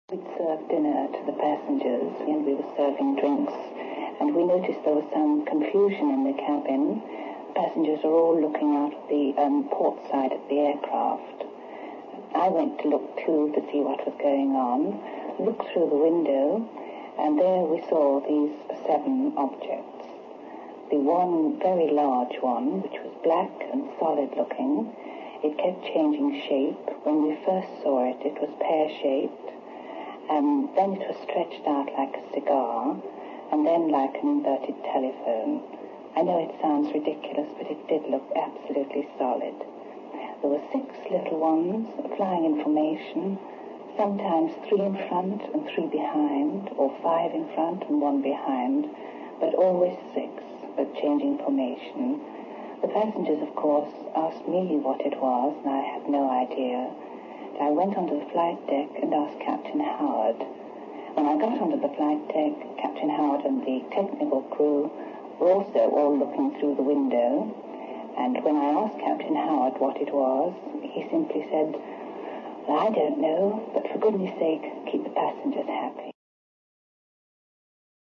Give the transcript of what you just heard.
We'd served dinner to the passengers and we were serving drinks, and we noticed there was some confusion in the cabin. Passengers are all looking out of the port side of the aircraft. I went to look too to see what was going on, looked through the window, and there we saw these 7 objects. The one very large one, which was black and solid looking, it kept changing shape. When we first saw it, it was pear-shaped, and then it was stretched out like a cigar, and then like an inverted telephone. I know it sounds ridiculous, but it did look absolutely solid. There were 6 little ones flying in formation, sometimes 3 in front and 3 behind, or 5 in front and 1 behind, but always 6, but changing formation. The passengers, of course, asked me what it was, and I had no idea. I went onto the flight deck and asked Captain Howard. When I got onto the flight deck, Captain Howard and the technical crew were also all looking through the window, and when I asked Captain Howard what it was, he simply said, "Well, I don't know, but for goodness sake, keep the passengers happy."